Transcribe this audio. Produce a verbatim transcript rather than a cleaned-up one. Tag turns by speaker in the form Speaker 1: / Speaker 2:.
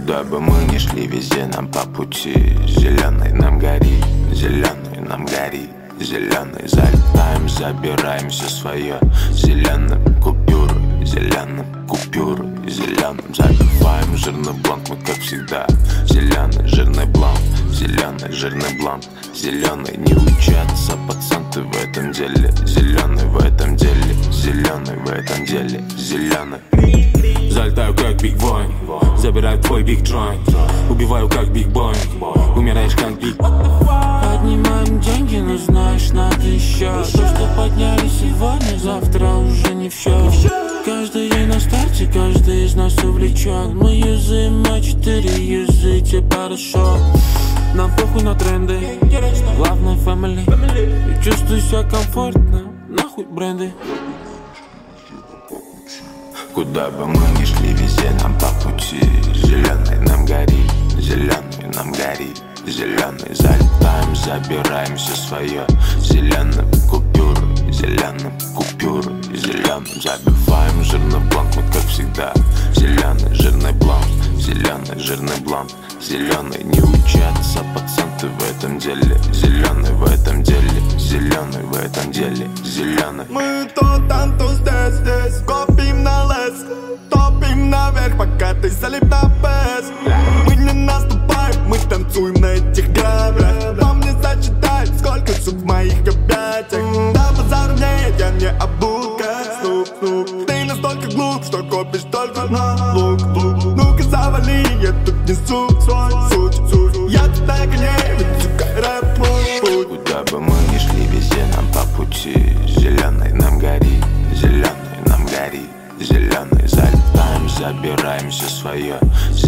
Speaker 1: Куда бы мы ни шли, везде нам по пути. Зеленый нам горит, зеленый нам горит. Зеленый залетаем, забираем все свое. Зеленым купюры, зеленым купюры. Зеленым забиваем жирный бланк, мы как всегда. Зеленый жирный бланк, зеленый жирный бланк. Зеленый не учатся пацанты в этом деле. Зеленый в этом деле, зеленый в этом деле, зеленый.
Speaker 2: Залетаю как Биг Бой, забираю твой Биг Джойнт. Убиваю как Биг Бой, умираешь как Биг.
Speaker 3: Поднимаем деньги, но знаешь, надо еще. То, что подняли сегодня, завтра уже не в счет. Каждый день на старте, каждый из нас увлечен. Мы юзаем а четыре, юзайте порошок. Нам похуй на тренды, главное family. И чувствую себя комфортно, нахуй бренды.
Speaker 1: Куда бы мы ни шли, везде нам по пути. Зеленый нам горит, зеленый нам горит. Зеленый залетаем, забираем все свое. Зеленым купюры, зеленым купюры. Зеленым забиваем жирный бланк, мы как всегда. Зеленый жирный бланк, зеленый жирный бланк. Зеленый не учатся пацанты в этом деле. Зеленый в этом деле, зеленый в этом деле, зеленый.
Speaker 4: Мы то там, то здесь, здесь. Копим на лес, топим наверх, пока ты залип на пес. Мы не наступаем, мы танцуем на этих граблях. Вам не зачитать, сколько сук в моих объятиях. Да базару нет, я не обулка. Снуп, снуп. Ты настолько глуп, что копишь только на лук, лук. Ну-ка завали, я тут несу свой суть, суть. Я тут на коне, ведь сука рэп мой путь.
Speaker 1: Куда бы мы ни шли, везде нам по пути. Зеленый нам горит, зеленый нам горит. Зеленый залетаем, забираем все свое.